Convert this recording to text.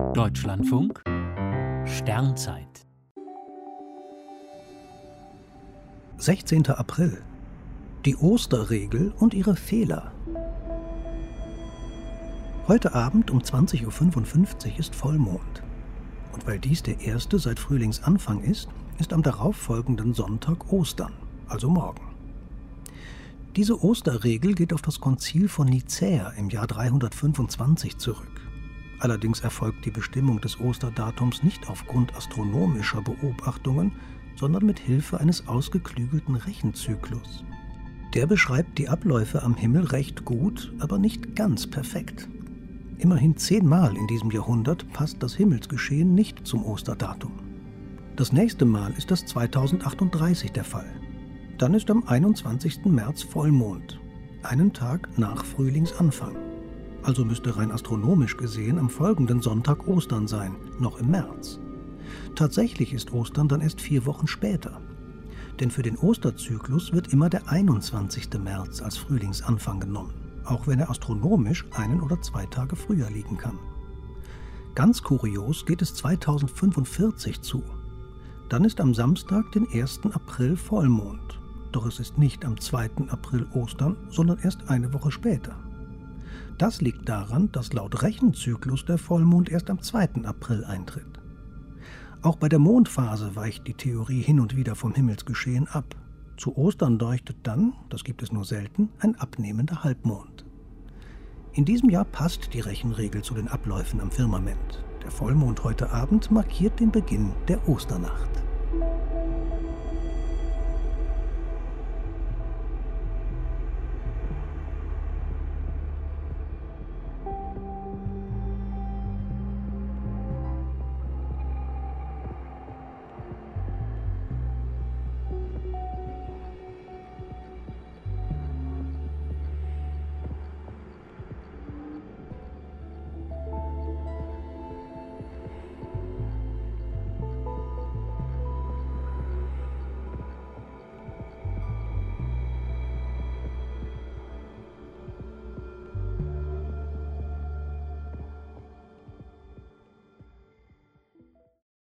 Deutschlandfunk Sternzeit 16. April. Die Osterregel und ihre Fehler. Heute Abend um 20:55 Uhr ist Vollmond. Und weil dies der erste seit Frühlingsanfang ist am darauffolgenden Sonntag Ostern, also morgen. Diese Osterregel geht auf das Konzil von Nicäa im Jahr 325 zurück. Allerdings erfolgt die Bestimmung des Osterdatums nicht aufgrund astronomischer Beobachtungen, sondern mit Hilfe eines ausgeklügelten Rechenzyklus. Der beschreibt die Abläufe am Himmel recht gut, aber nicht ganz perfekt. Immerhin 10-mal in diesem Jahrhundert passt das Himmelsgeschehen nicht zum Osterdatum. Das nächste Mal ist das 2038 der Fall. Dann ist am 21. März Vollmond, einen Tag nach Frühlingsanfang. Also müsste rein astronomisch gesehen am folgenden Sonntag Ostern sein, noch im März. Tatsächlich ist Ostern dann erst 4 Wochen später. Denn für den Osterzyklus wird immer der 21. März als Frühlingsanfang genommen, auch wenn er astronomisch 1 oder 2 Tage früher liegen kann. Ganz kurios geht es 2045 zu. Dann ist am Samstag, den 1. April, Vollmond. Doch es ist nicht am 2. April Ostern, sondern erst eine Woche später. Das liegt daran, dass laut Rechenzyklus der Vollmond erst am 2. April eintritt. Auch bei der Mondphase weicht die Theorie hin und wieder vom Himmelsgeschehen ab. Zu Ostern leuchtet dann, das gibt es nur selten, ein abnehmender Halbmond. In diesem Jahr passt die Rechenregel zu den Abläufen am Firmament. Der Vollmond heute Abend markiert den Beginn der Osternacht.